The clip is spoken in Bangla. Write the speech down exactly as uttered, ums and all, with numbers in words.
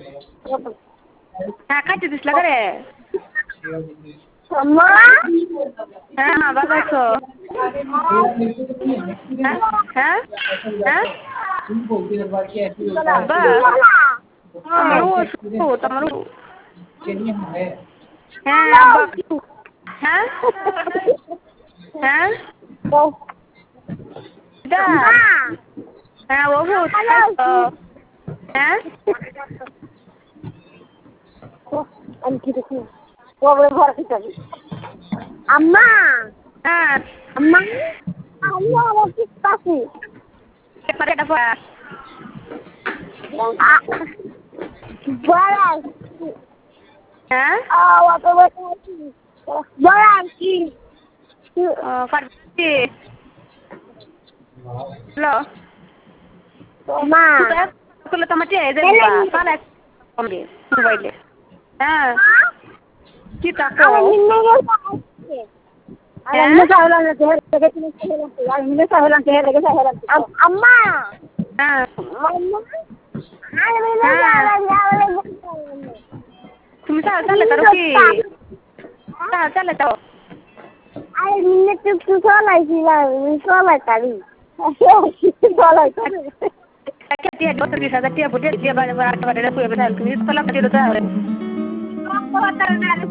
হ্যাঁ খাইতে দিসলা করে মা হ্যাঁ হ্যাঁ ভালো আছো হ্যাঁ হ্যাঁ হ্যাঁ আব্বা আমারও অসুখ আমারও হ্যাঁ আব্বা হ্যাঁ হ্যাঁ দা হ্যাঁ ওষুধ খাইছো হ্যাঁ আমি কি দেখি কবে ঘর থেকে আম্মা হ্যাঁ আম্মা আমি আমার কি পাচ্ছি পরে এটা পড়া বড় হ্যাঁ আওয়া তো বলছি বড় কি ও ফার্সি হ্যালো মা তুলে তোমার চেয়ে যাইবা পালা কমবে মোবাইলে হ্যাঁ কি তাকো আমি নিয়ে গেছি আরে নিয়ে চাইলাম না দেহে থেকে তুমি চাইলাম আমি নিয়ে চাইলাম দেহে থেকে চাইলাম আম্মা হ্যাঁ আম্মা আমি নিয়ে চাইলাম তুমি চাল চালে করো কি চাল চালে তো আরে নিয়ে তো তুই চালাইছিলাম আমি চালাই পারি চালাই পারি dia dua terus ada dia boleh dia banyak banyak ada dia punya besar ini setelah dia udah